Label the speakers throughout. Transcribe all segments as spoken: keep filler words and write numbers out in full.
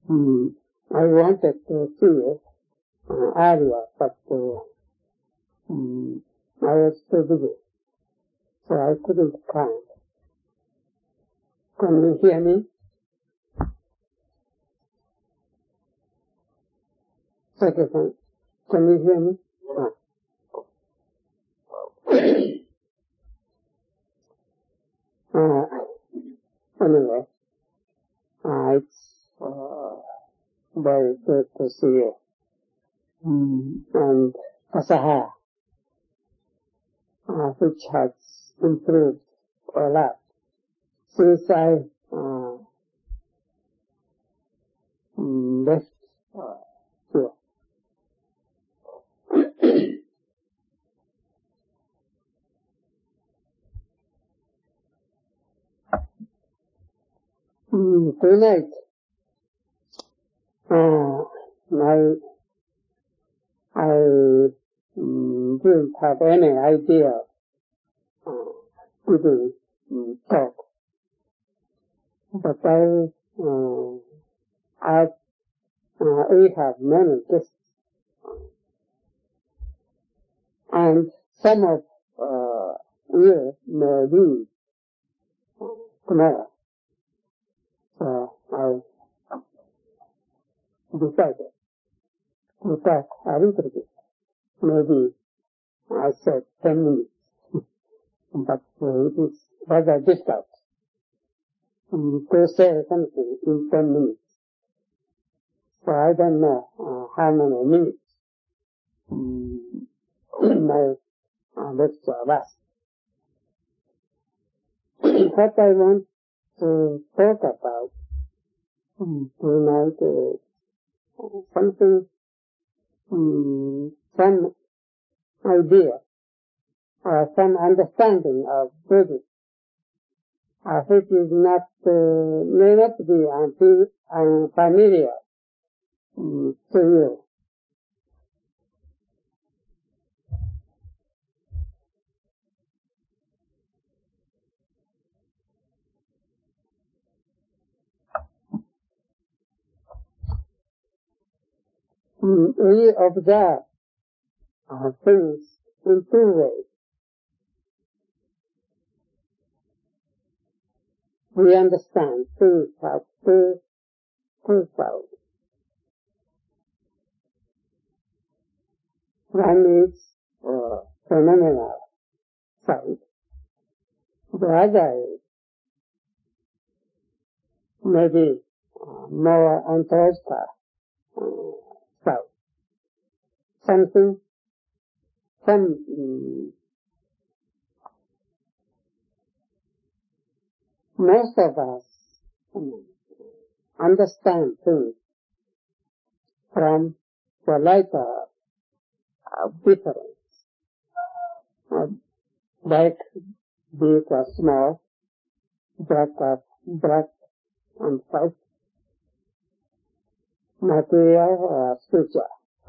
Speaker 1: Um, I wanted to see it uh, earlier, but uh, um, I was too busy, so I couldn't come. Can you hear me? Second, can you hear me? Uh, uh, anyway, uh, it's uh, very good to see you. Mm. And Asaha, uh, which has improved a lot since I uh, left uh, here. mm, tonight, uh, I, I um, didn't have any idea uh, giving um, talk, but I, uh, I uh, we have many guests, and some of uh, you may be tomorrow. So I decided to talk a little bit. Maybe I said ten minutes, but uh, it is rather difficult um, to say something in ten minutes. So I don't know uh, how many minutes um, my uh, lecture lasts. What I want to talk about um, tonight is something, um, some idea or some understanding of Buddhism, uh, which is not, uh, may not be unfamiliar um, to you. Um, we observe uh, things in two ways. We understand things have two, two sides. One is uh, phenomenal side. The other is maybe uh, more ontological uh, side. Something, some um, most of us um, understand things from the lighter of difference, uh, like big or small, black or black and white, material or spiritual.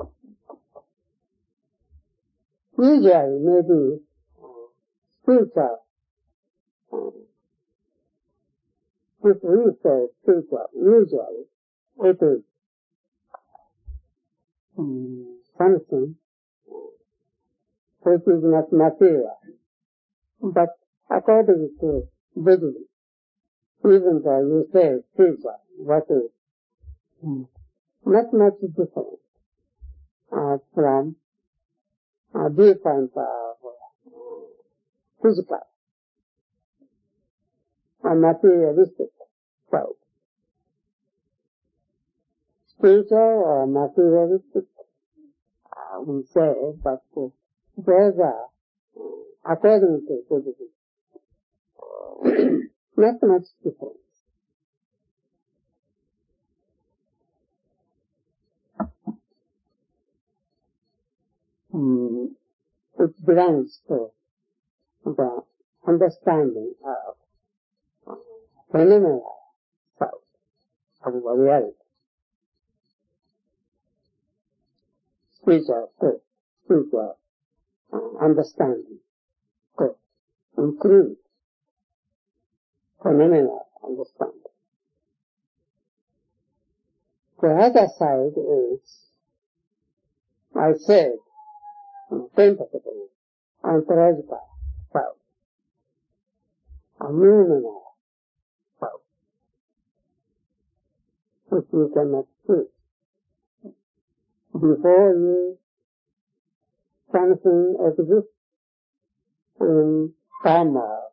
Speaker 1: Usually, maybe uh, spiritual. Um, if we say spiritual, usually it is um, something which is not material. But according to Buddhism, even though you say spiritual, what is um, not much different uh, from a viewpoint of uh, physical or materialistic side. Spiritual or materialistic, uh, we say, but uh, those are, uh, according to Buddhism, not much difference. Mm, it belongs to the understanding of uh, phenomenal side of reality. Spiritual, good, spiritual uh, understanding, good, include phenomenal understanding. The other side is, I said, tentatively, ontological self, a noumenal self, which you cannot see. Before you, something exists in time or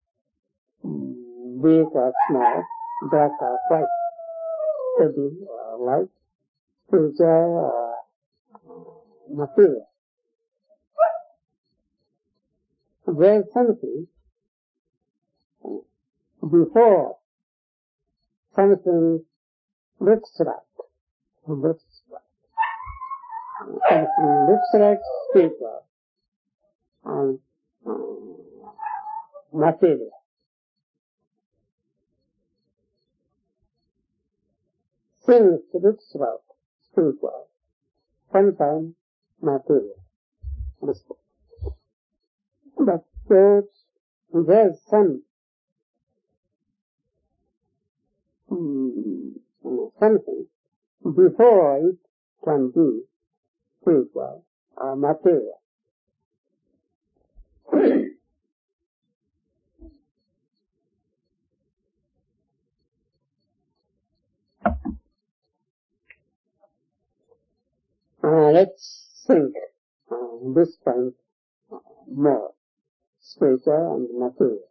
Speaker 1: big or small, black or white, heavy or light, future or material. There is something before something looks like, looks like, something looks like spiritual and um, material. Things looks like spiritual, sometimes material. But there's, there's some um, something before it can be spiritual or material. uh, let's think uh, this point uh, more, spiritual and material.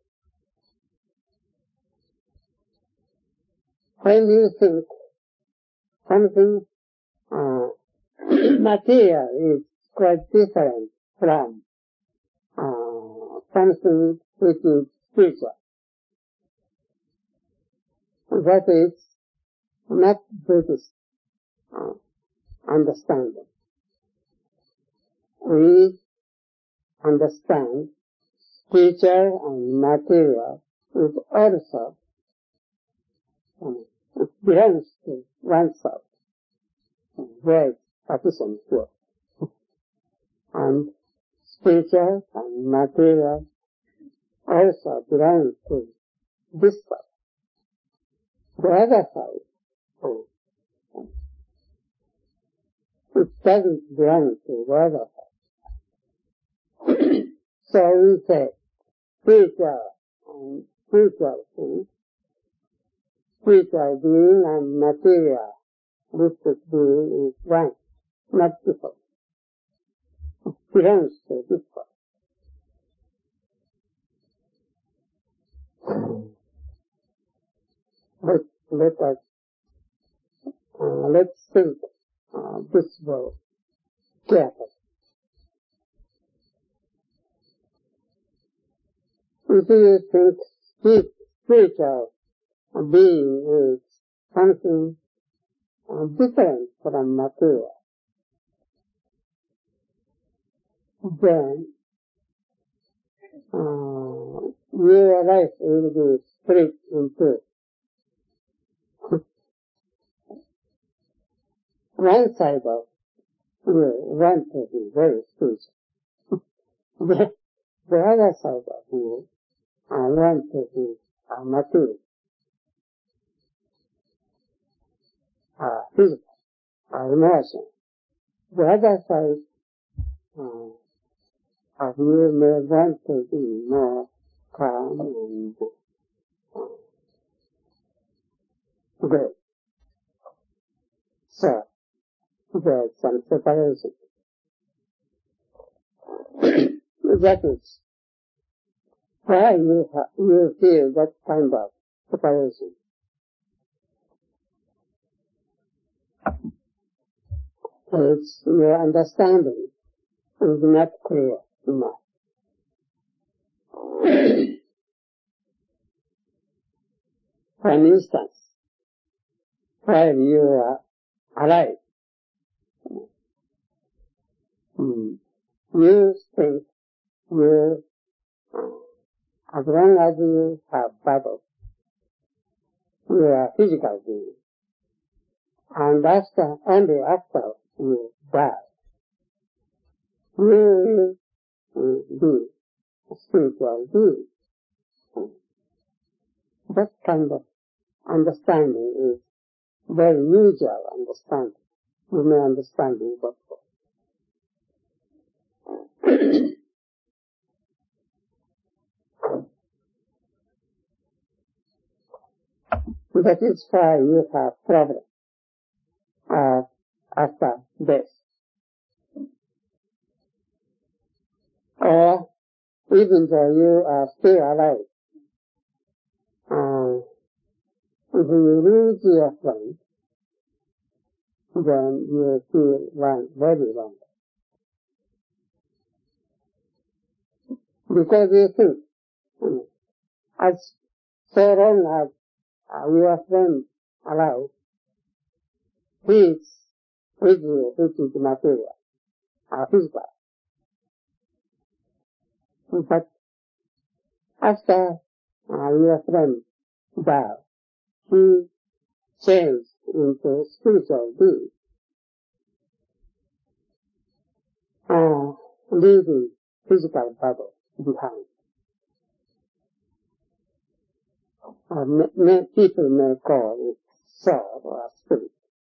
Speaker 1: When you think something uh, material is quite different from uh, something which is spiritual, that is not Buddhist uh, understanding. We understand spiritual and material is also um, it belongs to oneself, very sufficient here. And spiritual and material also belong to this side. The other side, oh, it doesn't belong to the other side. So we say spiritual and spiritual things, spiritual being and material listed being is one, not different. It belongs to this side. Let, let us, uh, let's think uh, this way carefully. If you think spiritual being is something uh, different from material, then uh, your life will be split into one side of you want to be very spiritual. the, the other side of you I want to be uh, material, uh, physical, uh, emotion. The other side uh, of you may want to be more calm and uh, good. So, there's some separation. That is why you, ha- you feel that kind of separation. It's your understanding is not clear enough. For instance, while you are alive, mm, you think you, uh, as long as you have body, you are physical being. And after, only after you die, you will uh, be a spiritual being. That kind of understanding is very usual understand. You may understand it, but that is why you have problem uh, after death. Or even though you are still alive, uh, if you lose your friend, then you feel one very wrong. Because you think, um, as so long as uh, your friend alive, he is with you, which is material, uh, physical. But after uh, your friend died, he changed into spiritual being, uh, leaving physical body behind. Uh, may, may, people may call it soul or spirit.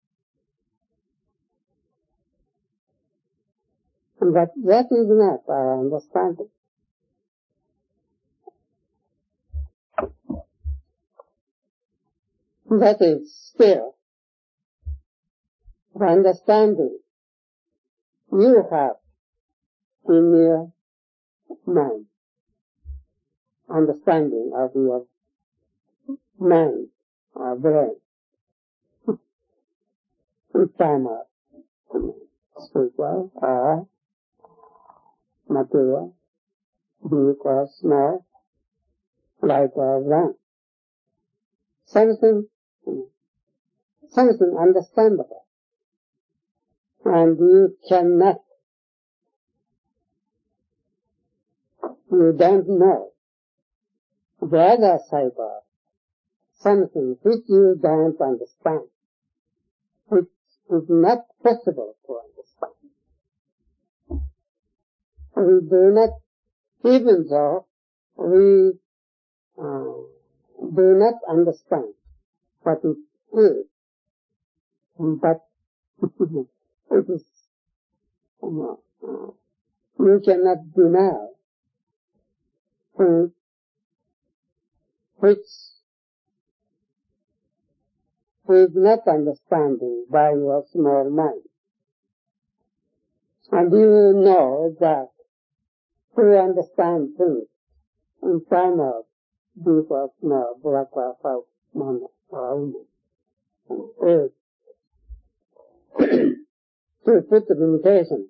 Speaker 1: But that is not our understanding. That is still the understanding you have in your mind, understanding of your mind or brain, in time of spiritual or material, big or small, light or round. Something, something understandable. And you cannot, you don't know the other side of something which you don't understand, which is not possible to understand. We do not, even though we uh, do not understand what it is, but it is, you know, uh, you cannot deny things which is not understanding by your small mind. And you know that to understand things in time of big or small, black or white, man or woman, is to put the limitation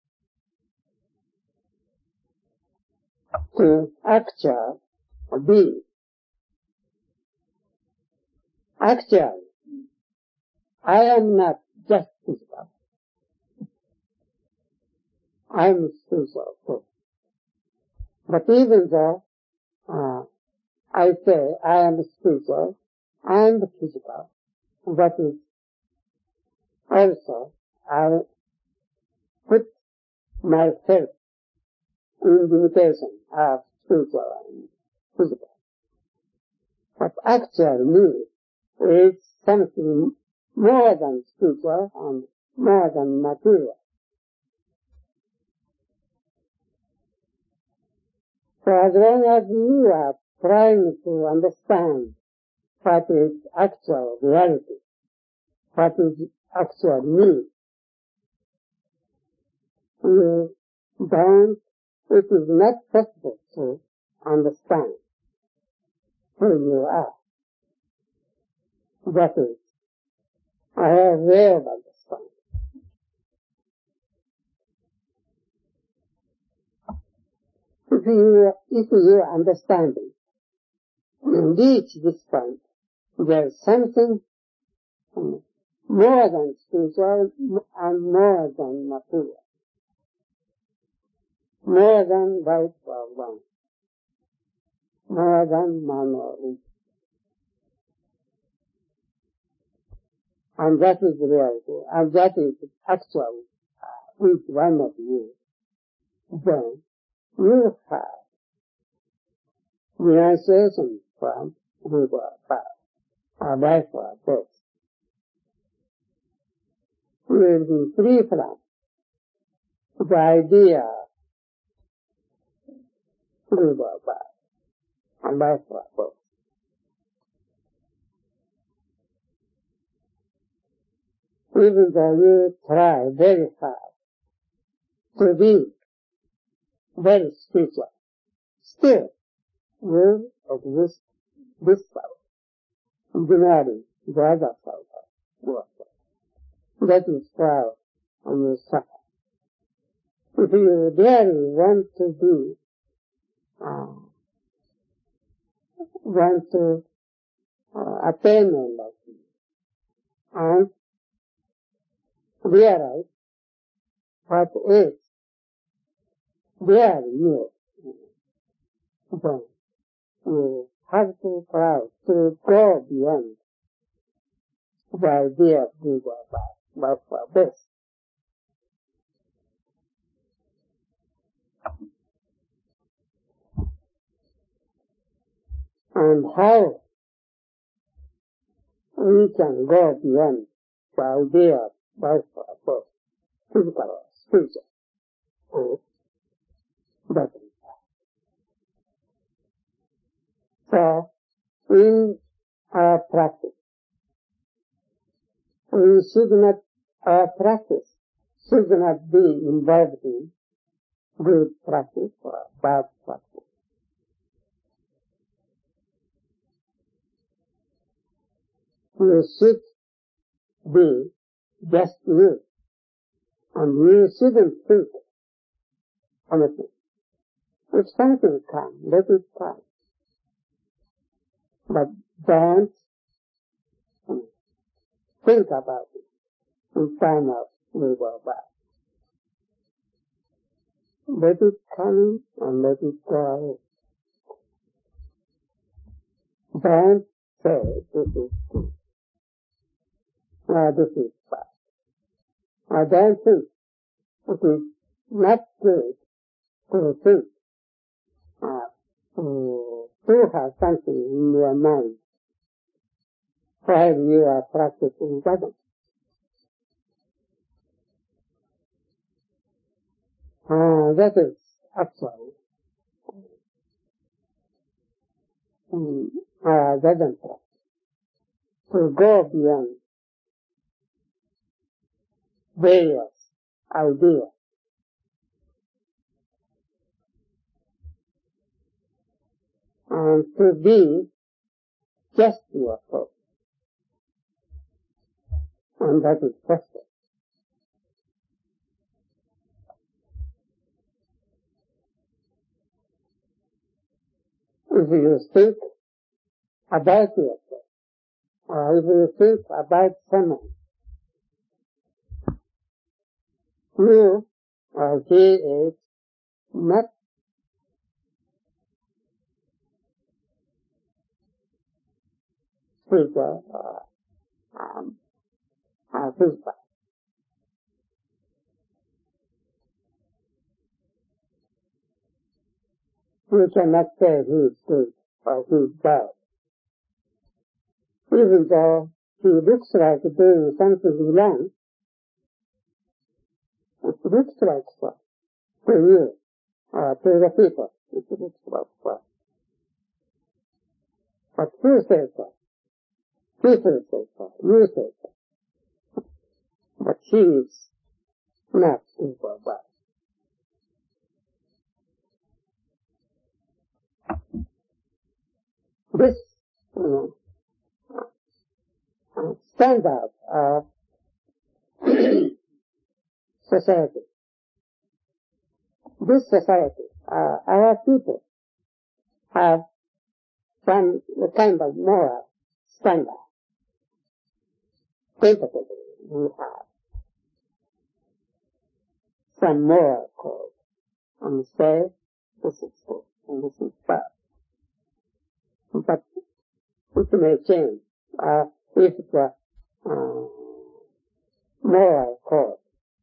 Speaker 1: to actual being. Actually, I am not just physical. I am spiritual too. But even though uh, I say I am spiritual and physical, that is also I put myself in limitation of spiritual and physical. But actually me is something more than spiritual and more than material. So as long as you are trying to understand what is actual reality, what is actual me, you don't, it is not possible to understand who you are. That is, I have way of understanding. If you, if your understanding reach this point, there is something more than spiritual and more than material, more than white or brown, more than man or woman. And that is reality, and that is actual with one of you. Then you have realization from who or path, or life or death. will be free from the idea of good or bad, and vice versa. Even though you try very hard to be very spiritual, still you exist this self, denying the other self of that is why you suffer. If you really want to be, uh, want to uh, attain enlightenment and realize what is really you, then you have to try to go beyond the idea of good or bad, but for this. And how we can go beyond the idea of both or both, physical or spiritual, and that is so, in our practice, we should not, our practice should not be involved in good practice or bad practice. You should be just you, and you shouldn't think anything. If something comes, let it come. But don't think about it in time of good or bad. Let it come and let it go away. Don't say this is good, or this is bad. I don't think it is not good to think, uh, to, to have something in your mind while you are practicing Bhajan. Uh, that is actually um, uh, Bhajan practice. To go beyond various ideas and to be just yourself. And that is possible. If you think about yourself, or if you think about someone, you or he is not spiritual or um, uh, physical. You cannot say he is good or he is bad. Even though he looks like doing something wrong, it looks like so to you or to the people. It looks like so. But who says so? People say so. You say so. But he is not good or bad. This, you know, standard of society. This society, uh, our people have some kind of moral standard. Tentatively, we have some moral code and say this is good and this is bad. But it may change uh, if the uh, moral code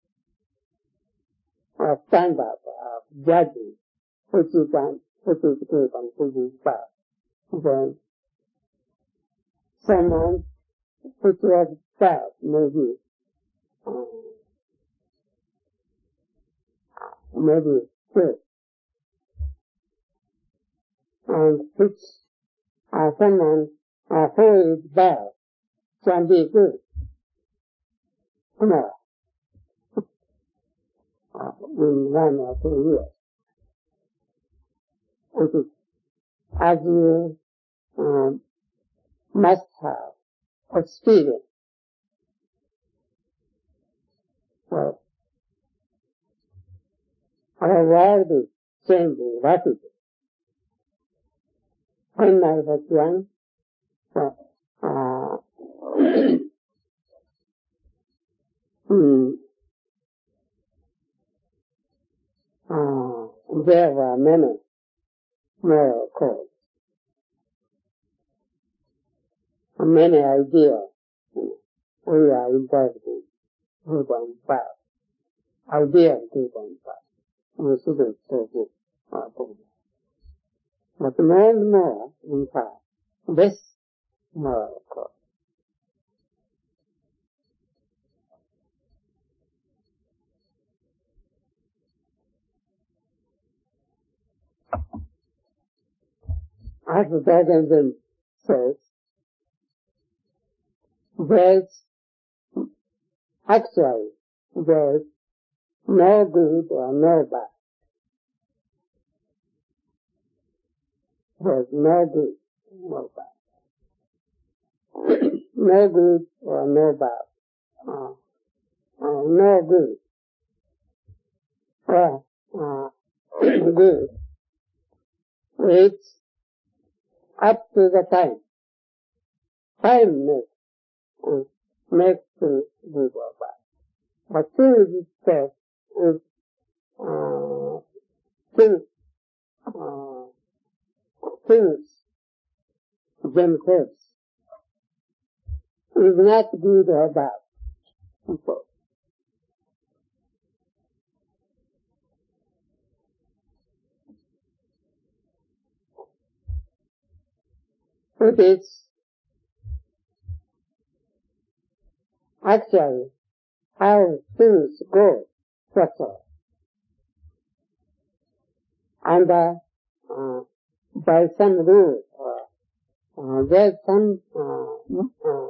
Speaker 1: or standard of judging which is, um, which is good and which is bad. Then someone which was bad may be um, maybe good, and which uh, someone uh, who is bad can be good. No, uh, in one or two years. It is as you um, must have experience. Well, our world is changing rapidly. When I was young, uh, uh, mm, uh, there were many miracles, many ideas. We are involved in two point five. Idea two point five. We shouldn't talk about it. But more and more, in fact, this miracle. As the Buddhism says, there's actually there's no good or no bad. There's no good, no bad. No good or no bad. Uh, uh, no good. Or uh, good. It's up to the time. Time makes, uh, makes things good or bad. But things itself is, uh, things, uh, things themselves is not good or bad. So, it is actually how things go, that's all. And uh, uh, by some rule, uh, uh, there's some uh, uh,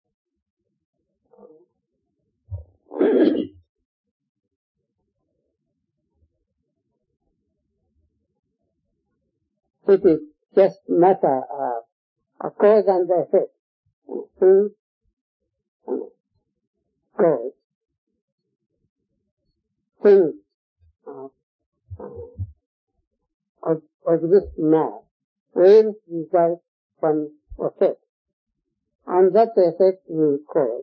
Speaker 1: it is just matter of a cause and effect. Things goes, things uh, uh, of, of this mass will result from effect. And that effect will cause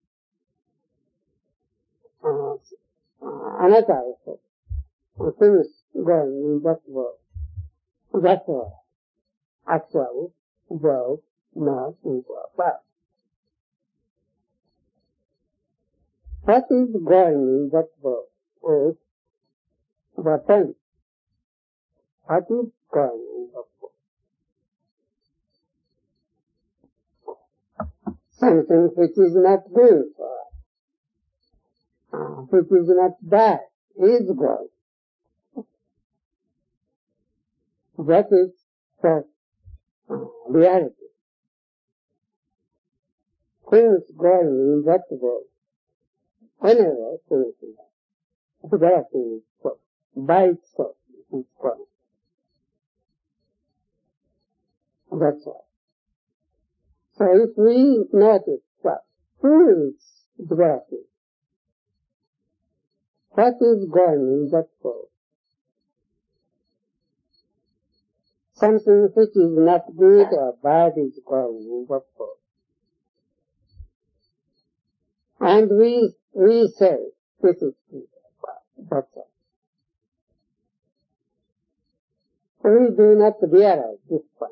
Speaker 1: uh, uh, another effect. And things going in that world. That's all. Actually, world, mass, and world. What is going in that world is the thing. What is going in that world? Something which is not good for us, uh, which is not bad, is going. That is the uh, reality. Things going in that world. Whenever things is there things go. By itself, it is going. That's all. So if we notice what who is dwelling, what is going in that world, something which is not good or bad is going in that world. And we, we say, this is good or bad. That's all. We do not realize this point.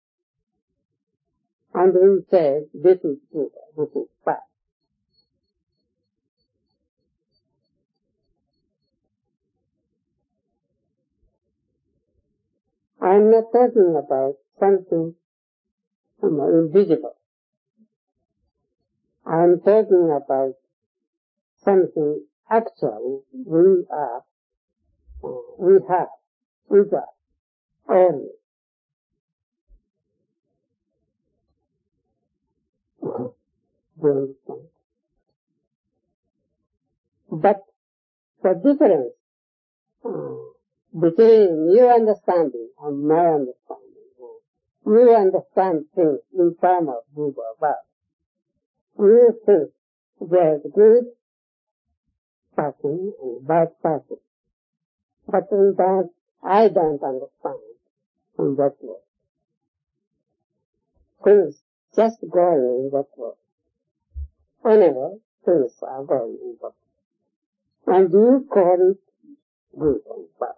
Speaker 1: And we say, this is good or this is bad. I'm not talking about something you know, invisible. I'm talking about something actually we are uh, we have with us always. Do you understand? But the difference uh, between your understanding and my understanding, uh, you understand things in terms of good or bad. You think there's good person and bad person. But in that, I don't understand in that way. Things just going in that way. Whenever things are going in that way. And you call it good and bad.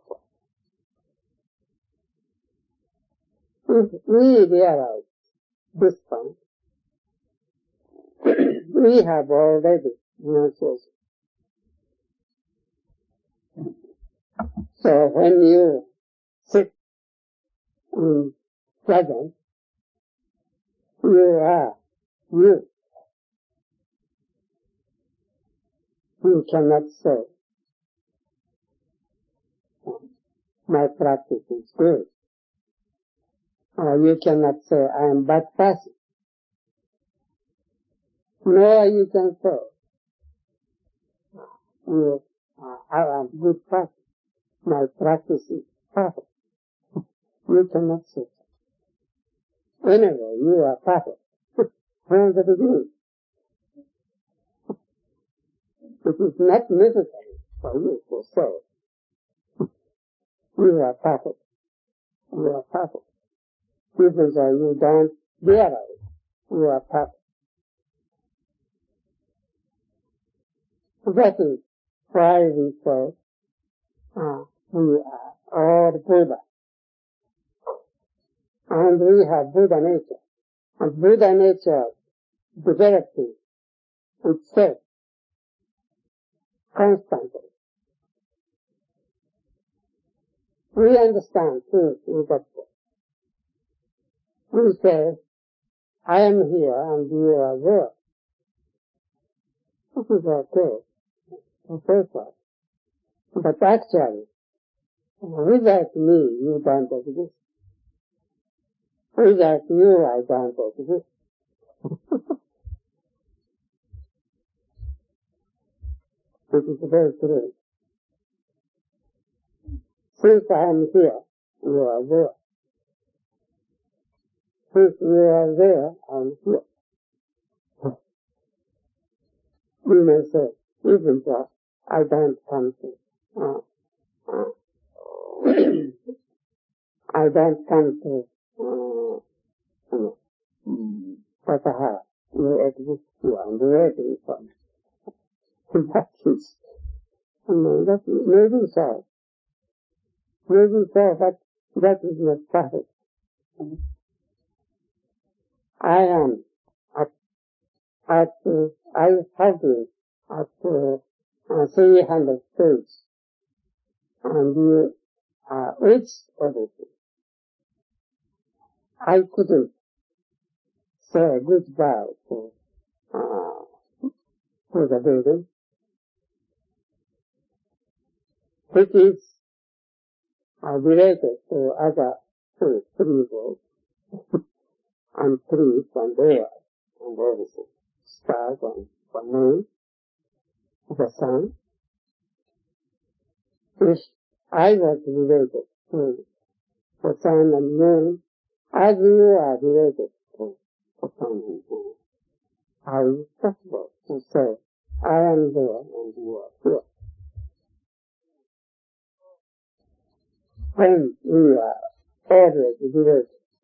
Speaker 1: If we realize this point, we have already renunciation. So when you sit in presence, you are you. You cannot say, my practice is good. Or you cannot say, I am bad person. Nor you can say, you, uh, I am good person. My practice is perfect. You cannot say that. Anyway, you are perfect. From the beginning. It is not necessary for you to say, you are perfect. You are perfect. Even though you don't realize you are perfect. That is why we say, uh, we are all Buddha. And we have Buddha nature. And Buddha nature developing itself constantly. We understand things in that way. We say, I am here and you are there. This is okay. Okay, sir. But actually, without me, you don't exist. Without you, I don't exist. It is very true. Since I am here, you are there. Since you are there, I am here. You may say, even though I don't come to, uh, uh, I don't come to, uh, uh, but uh, you exist here and waiting for me. That is, no, that is maybe so. Maybe so, but that is not perfect. I am at, at, uh, I have been at uh, uh, three hundred stages, and you uh, reach everything. I couldn't say goodbye to, uh, to the building. It is uh, related to other two, three worlds, and trees and air and everything, stars and the moon, the sun. If I was related to the sun and moon, as you are related to the sun and moon, how is it possible to say, I am there and you are here? When we are always related.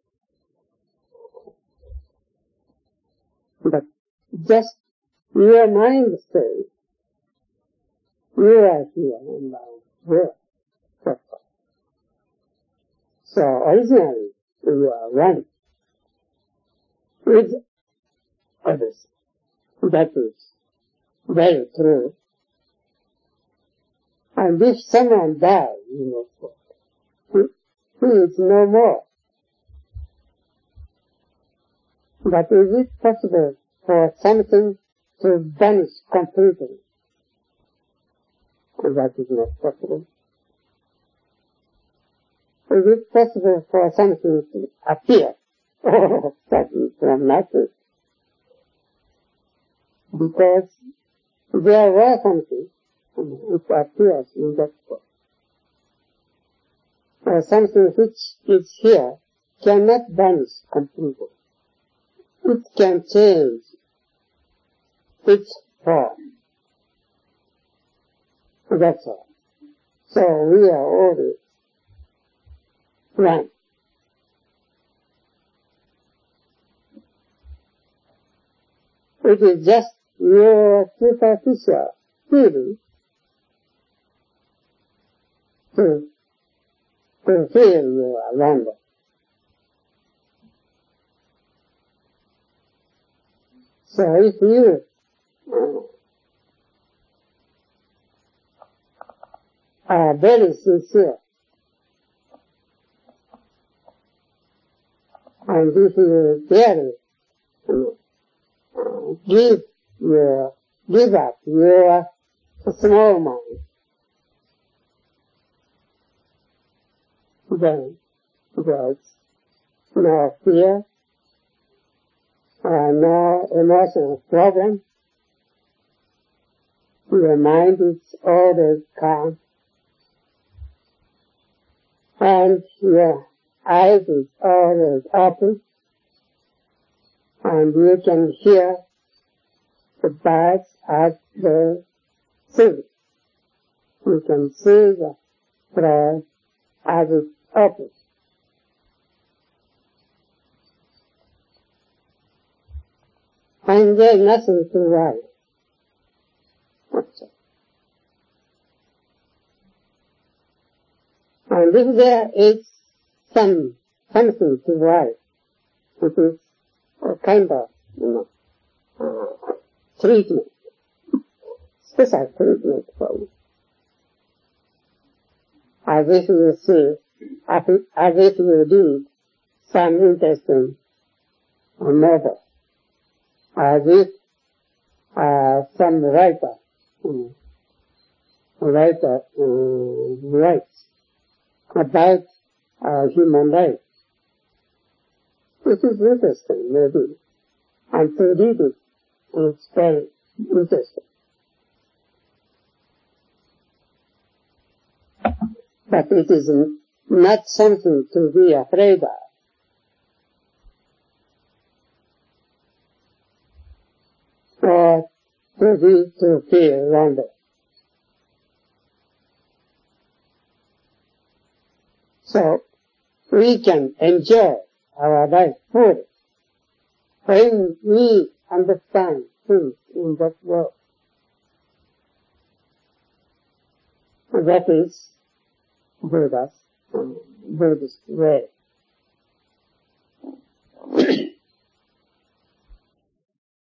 Speaker 1: But just your mind says, you are here and I am here. That's all. So originally, you are one with others. That is very true. And if someone dies, you know what? He is no more. But is it possible for something to vanish completely? That is not possible. Is it possible for something to appear suddenly from nothing? Because there was something which appears in that world. Or something which is here cannot vanish completely. It can change its form. That's all. So we are always one. It is just your superficial feeling to, to feel your wonder. So if you uh, are very sincere, and if you really uh, give your, give up your small mind, then there's no fear, uh, no emotional problem. Your mind is always calm, and your eyes is always open, and you can hear the birds as they sing. You can see the flowers as it opens. And there's nothing to worry. And if there is some something to worry, it is a kind of, you know, uh, treatment, special treatment for you. As if you see, as if, as if you did some interesting novel, as if uh, some writer, um, writer um, writes about uh, human rights. This is interesting, maybe, and to read it, it's very interesting. But it is not something to be afraid of. Or to be, to feel wonder. So, we can enjoy our life fully when we understand things in that world. That is Buddha's um, Buddhist way.